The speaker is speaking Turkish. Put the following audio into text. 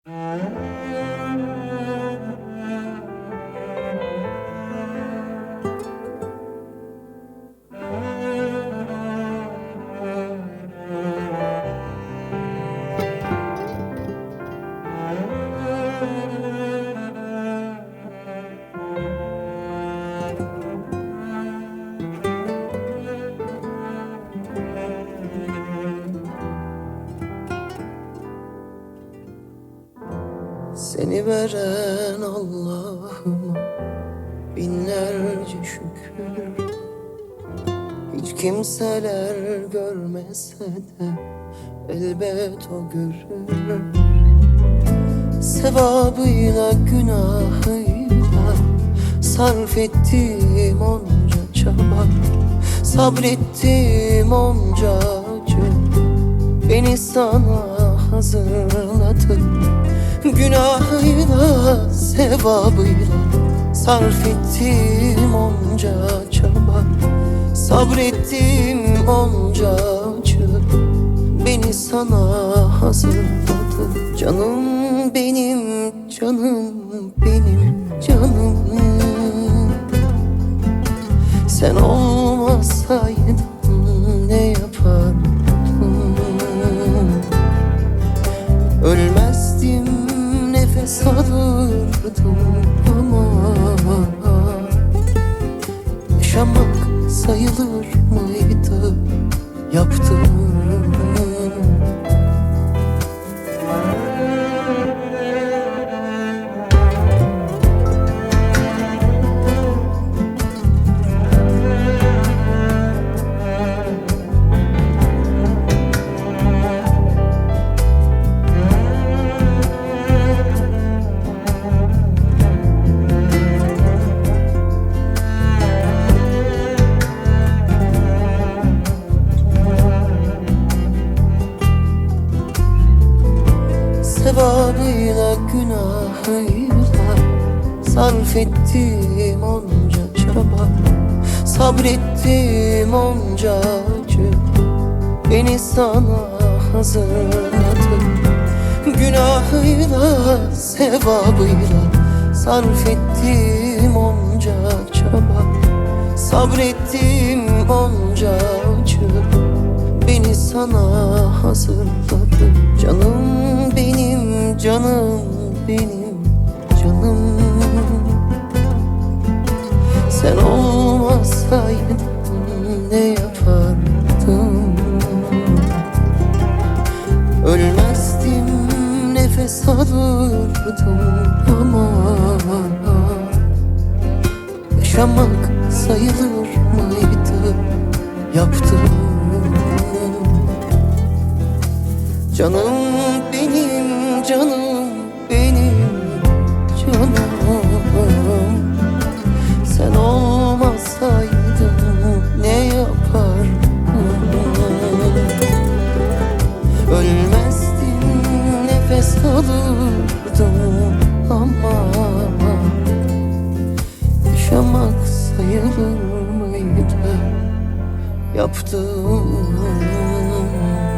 Seni veren Allah'ıma binlerce şükür. Hiç kimseler görmese de elbet o görür. Sevabıyla günahıyla sarf ettiğim onca çaba, sabrettiğim onca acı beni sana hazırladı. Günahıyla, sevabıyla sarf ettiğim onca çaba, sabrettiğim onca acı beni sana hazırladı. Canım benim, canım benim, canım. Sen olmasaydın ne yapardım? Ölmezdim, nefes alırdım ama yaşamak sayılır mıydı yaptığım? Sevabıyla günahıyla sarf ettiğim onca çaba, sabrettiğim onca acı beni sana hazırladı. Günahıyla, sevabıyla sarf ettiğim onca çaba, sabrettiğim onca acı beni sana hazırladı. Canım benim, canım benim, canım. Sen olmasaydın ne yapardım? Ölmezdim, nefes alırdım ama yaşamak sayılır mıydı yaptığım? Canım benim, canım benim, canım. Sen olmasaydın ne yapardım? Ölmezdim, nefes alırdım ama yaşamak sayılır mıydı yaptığım?